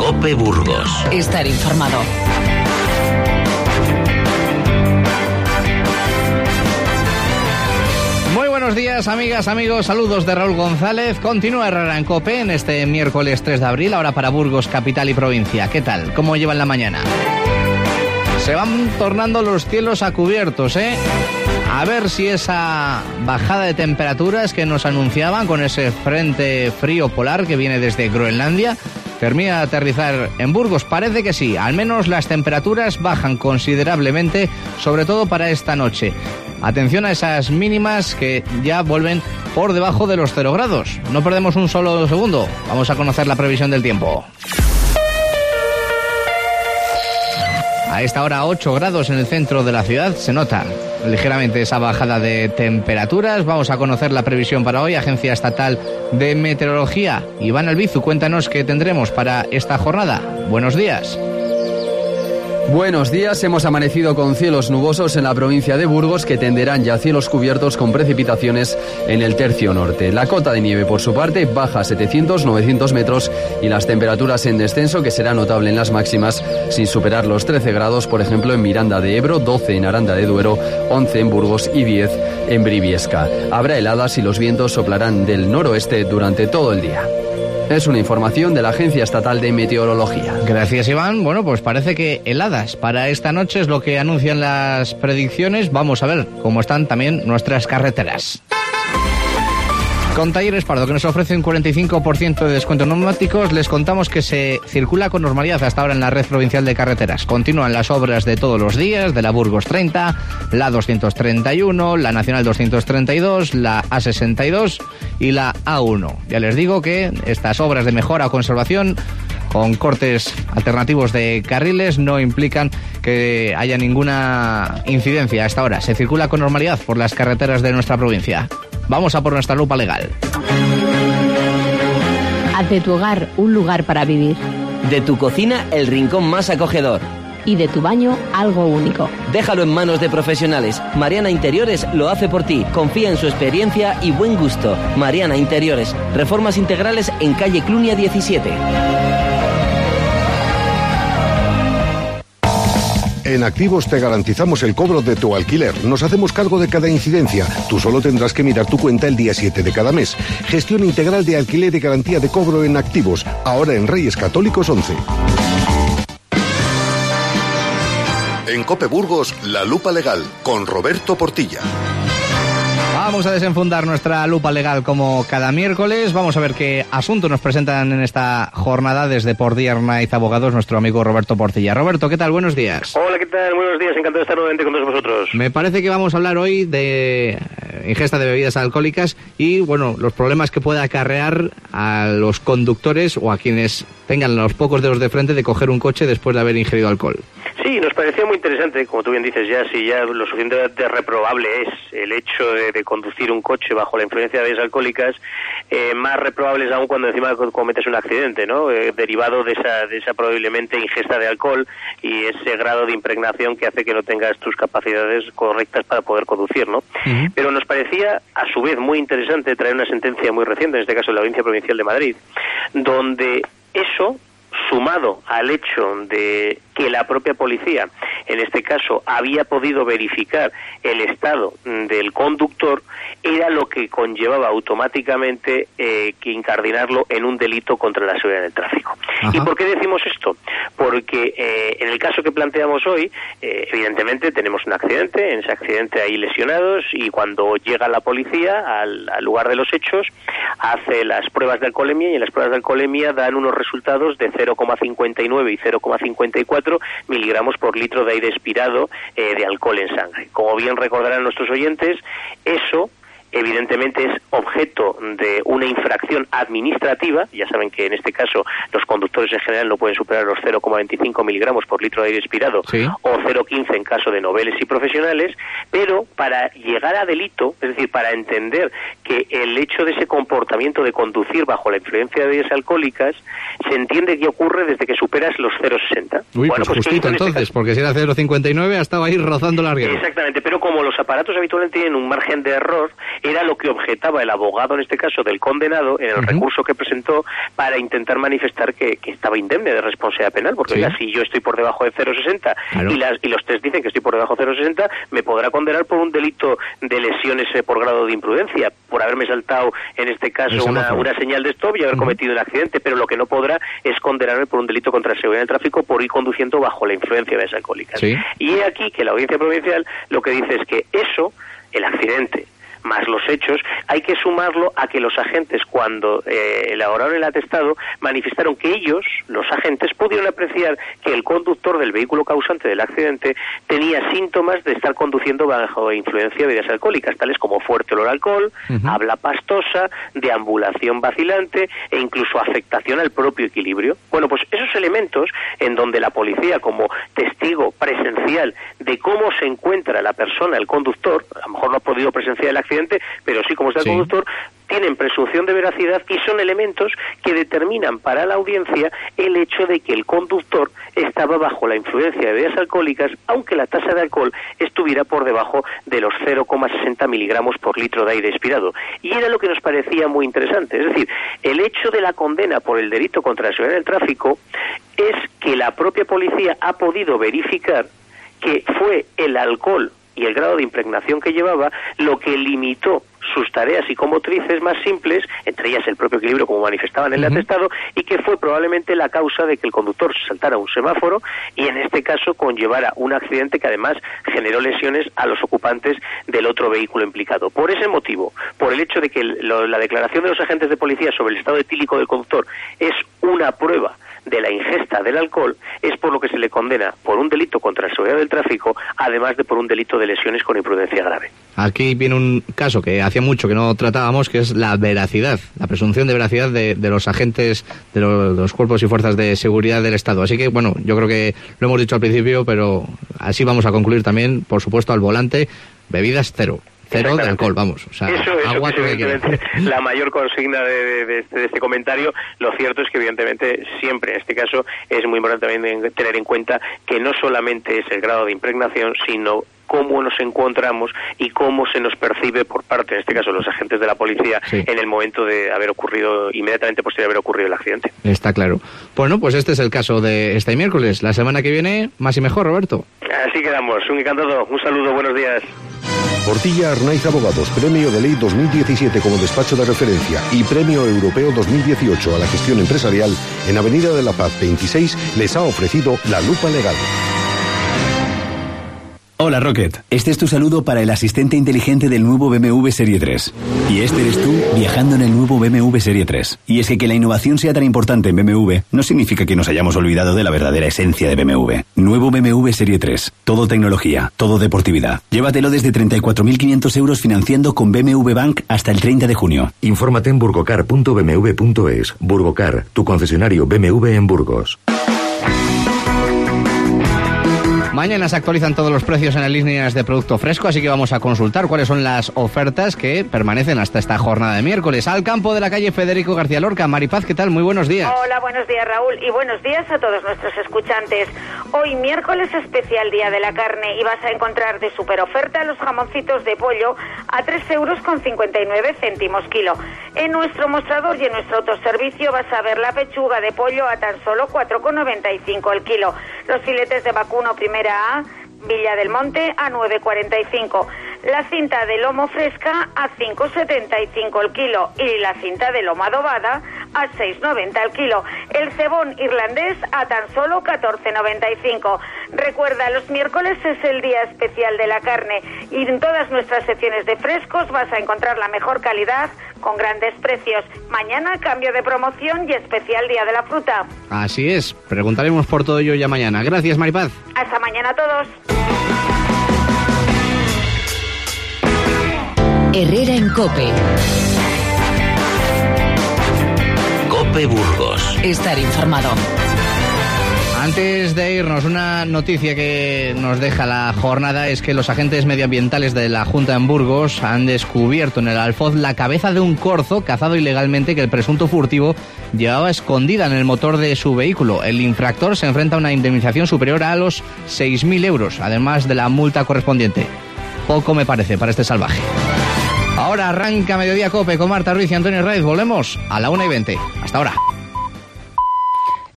COPE Burgos. Estar informado. Muy buenos días, amigas, amigos. Saludos de Raúl González. Continúa Herrera en COPE en este miércoles 3 de abril, ahora para Burgos, capital y provincia. ¿Qué tal? ¿Cómo llevan la mañana? Se van tornando los cielos a cubiertos, ¿eh? A ver si esa bajada de temperaturas que nos anunciaban con ese frente frío polar que viene desde Groenlandia termina de aterrizar en Burgos. Parece que sí, al menos las temperaturas bajan considerablemente, sobre todo para esta noche. Atención a esas mínimas que ya vuelven por debajo de los 0 grados. No perdemos un solo segundo. Vamos a conocer la previsión del tiempo. A esta hora 8 grados en el centro de la ciudad. Se nota ligeramente esa bajada de temperaturas. Vamos a conocer la previsión para hoy. Agencia Estatal de Meteorología. Iván Albizu, cuéntanos qué tendremos para esta jornada. Buenos días. Buenos días, hemos amanecido con cielos nubosos en la provincia de Burgos que tenderán ya a cielos cubiertos con precipitaciones en el tercio norte. La cota de nieve, por su parte, baja a 700-900 metros y las temperaturas en descenso, que será notable en las máximas, sin superar los 13 grados, por ejemplo, en Miranda de Ebro, 12 en Aranda de Duero, 11 en Burgos y 10 en Briviesca. Habrá heladas y los vientos soplarán del noroeste durante todo el día. Es una información de la Agencia Estatal de Meteorología. Gracias, Iván. Bueno, pues parece que heladas para esta noche es lo que anuncian las predicciones. Vamos a ver cómo están también nuestras carreteras. Con Talleres Pardo, que nos ofrece un 45% de descuento en neumáticos, les contamos que se circula con normalidad hasta ahora en la red provincial de carreteras. Continúan las obras de todos los días, de la Burgos 30, la 231, la Nacional 232, la A62 y la A1. Ya les digo que estas obras de mejora o conservación con cortes alternativos de carriles no implican que haya ninguna incidencia hasta ahora. Se circula con normalidad por las carreteras de nuestra provincia. Vamos a por nuestra lupa legal. Haz de tu hogar un lugar para vivir. De tu cocina, el rincón más acogedor. Y de tu baño, algo único. Déjalo en manos de profesionales. Mariana Interiores lo hace por ti. Confía en su experiencia y buen gusto. Mariana Interiores. Reformas integrales en calle Clunia 17. En Activos te garantizamos el cobro de tu alquiler. Nos hacemos cargo de cada incidencia. Tú solo tendrás que mirar tu cuenta el día 7 de cada mes. Gestión integral de alquiler y garantía de cobro en Activos. Ahora en Reyes Católicos 11. En COPE Burgos, la lupa legal, con Roberto Portilla. Vamos a desenfundar nuestra lupa legal como cada miércoles. Vamos a ver qué asuntos nos presentan en esta jornada desde Portilla Arnaiz Abogados, nuestro amigo Roberto Portilla. Roberto, ¿qué tal? Buenos días. Hola, ¿qué tal? Buenos días, encantado de estar nuevamente con todos vosotros. Me parece que vamos a hablar hoy de ingesta de bebidas alcohólicas y, bueno, los problemas que puede acarrear a los conductores o a quienes tengan los pocos dedos de frente de coger un coche después de haber ingerido alcohol. Sí, nos parecía muy interesante, como tú bien dices, si ya lo suficientemente reprobable es el hecho de conducir un coche bajo la influencia de bebidas alcohólicas, más reprobable es aún cuando encima cometes un accidente, ¿no? Derivado de esa probablemente ingesta de alcohol y ese grado de impregnación que hace que no tengas tus capacidades correctas para poder conducir, ¿no? Uh-huh. Pero nos parecía, a su vez, muy interesante traer una sentencia muy reciente, en este caso de la Audiencia Provincial de Madrid, donde eso, sumado al hecho de que la propia policía, en este caso, había podido verificar el estado del conductor, era lo que conllevaba automáticamente que incardinarlo en un delito contra la seguridad del tráfico. Ajá. ¿Y por qué decimos esto? Porque en el caso que planteamos hoy, evidentemente tenemos un accidente, en ese accidente hay lesionados y cuando llega la policía al lugar de los hechos, hace las pruebas de alcoholemia y en las pruebas de alcoholemia dan unos resultados de 0,59 y 0,54 miligramos por litro de aire expirado de alcohol en sangre. Como bien recordarán nuestros oyentes, eso evidentemente es objeto de una infracción administrativa. Ya saben que en este caso los conductores en general no pueden superar los 0,25 miligramos por litro de aire expirado, ¿sí?, o 0,15 en caso de noveles y profesionales, pero para llegar a delito, es decir, para entender que el hecho de ese comportamiento de conducir bajo la influencia de bebidas alcohólicas se entiende que ocurre desde que superas los 0,60. Uy, bueno, pues justito entonces, porque si era 0,59 ha estado ahí rozando las guerras. Exactamente, pero como los aparatos habitualmente tienen un margen de error, era lo que objetaba el abogado, en este caso del condenado, en el recurso que presentó para intentar manifestar que estaba indemne de responsabilidad penal, porque oiga, si yo estoy por debajo de 0,60 y los test dicen que estoy por debajo de 0,60, me podrá condenar por un delito de lesiones por grado de imprudencia, por haberme saltado, en este caso, una señal de stop y haber cometido un accidente, pero lo que no podrá es condenarme por un delito contra la seguridad del tráfico por ir conduciendo bajo la influencia de bebidas alcohólicas. Y he aquí que la Audiencia Provincial lo que dice es que eso, el accidente más los hechos, hay que sumarlo a que los agentes, cuando elaboraron el atestado, manifestaron que ellos, los agentes, pudieron apreciar que el conductor del vehículo causante del accidente tenía síntomas de estar conduciendo bajo influencia de bebidas alcohólicas, tales como fuerte olor a alcohol, habla pastosa, deambulación vacilante e incluso afectación al propio equilibrio. Bueno, pues esos elementos en donde la policía, como testigo presencial de cómo se encuentra la persona, el conductor, a lo mejor no ha podido presenciar el accidente, pero sí como está el conductor, tienen presunción de veracidad y son elementos que determinan para la audiencia el hecho de que el conductor estaba bajo la influencia de bebidas alcohólicas, aunque la tasa de alcohol estuviera por debajo de los 0,60 miligramos por litro de aire expirado. Y era lo que nos parecía muy interesante. Es decir, el hecho de la condena por el delito contra la seguridad del tráfico es que la propia policía ha podido verificar que fue el alcohol y el grado de impregnación que llevaba lo que limitó sus tareas psicomotrices más simples, entre ellas el propio equilibrio, como manifestaban en el atestado, y que fue probablemente la causa de que el conductor saltara un semáforo y en este caso conllevara un accidente que además generó lesiones a los ocupantes del otro vehículo implicado. Por ese motivo, por el hecho de que la declaración de los agentes de policía sobre el estado etílico del conductor es una prueba de la ingesta del alcohol, es por lo que se le condena por un delito contra la seguridad del tráfico, además de por un delito de lesiones con imprudencia grave. Aquí viene un caso que hacía mucho que no tratábamos, que es la veracidad, la presunción de veracidad de los agentes de los cuerpos y fuerzas de seguridad del Estado. Así que, bueno, yo creo que lo hemos dicho al principio, pero así vamos a concluir también, por supuesto, al volante, bebidas cero de alcohol, vamos. O sea, eso agua es evidentemente la mayor consigna de este comentario. Lo cierto es que evidentemente siempre, en este caso, es muy importante también tener en cuenta que no solamente es el grado de impregnación, sino cómo nos encontramos y cómo se nos percibe por parte, en este caso, los agentes de la policía en el momento de haber ocurrido, inmediatamente posterior a haber ocurrido el accidente. Está claro. Bueno, pues este es el caso de este miércoles. La semana que viene, más y mejor, Roberto. Así quedamos. Un encantado. Un saludo. Buenos días. Portilla Arnaiz Abogados, Premio de Ley 2017 como despacho de referencia y Premio Europeo 2018 a la gestión empresarial en Avenida de la Paz 26 les ha ofrecido la lupa legal. Hola Rocket, este es tu saludo para el asistente inteligente del nuevo BMW Serie 3. Y este eres tú viajando en el nuevo BMW Serie 3. Y es que la innovación sea tan importante en BMW no significa que nos hayamos olvidado de la verdadera esencia de BMW. Nuevo BMW Serie 3. Todo tecnología, todo deportividad. Llévatelo desde 34.500 euros financiando con BMW Bank hasta el 30 de junio. Infórmate en burgocar.bmw.es. Burgocar, tu concesionario BMW en Burgos. Mañana se actualizan todos los precios en las líneas de producto fresco, así que vamos a consultar cuáles son las ofertas que permanecen hasta esta jornada de miércoles. Al campo de la calle Federico García Lorca. Maripaz, ¿qué tal? Muy buenos días. Hola, buenos días, Raúl, y buenos días a todos nuestros escuchantes. Hoy, miércoles especial, Día de la Carne, y vas a encontrar de super oferta los jamoncitos de pollo a 3,59 € kilo. En nuestro mostrador y en nuestro autoservicio vas a ver la pechuga de pollo a tan solo 4,95 el kilo. Los filetes de vacuno primera A, Villa del Monte, a 9,45. La cinta de lomo fresca a 5,75 el kilo y la cinta de lomo adobada a 6,90 el kilo. El cebón irlandés a tan solo 14,95. Recuerda, los miércoles es el día especial de la carne y en todas nuestras secciones de frescos vas a encontrar la mejor calidad con grandes precios. Mañana cambio de promoción y especial Día de la Fruta. Así es, preguntaremos por todo ello ya mañana. Gracias, Maripaz. Hasta mañana a todos. Herrera en COPE. COPE Burgos. Estar informado. Antes de irnos, una noticia que nos deja la jornada es que los agentes medioambientales de la Junta en Burgos han descubierto en el Alfoz la cabeza de un corzo cazado ilegalmente que el presunto furtivo llevaba escondida en el motor de su vehículo. El infractor se enfrenta a una indemnización superior a los 6.000 euros, además de la multa correspondiente. Poco me parece para este salvaje. Ahora arranca Mediodía Cope con Marta Ruiz y Antonio Raiz. Volvemos a la 1:20. Hasta ahora.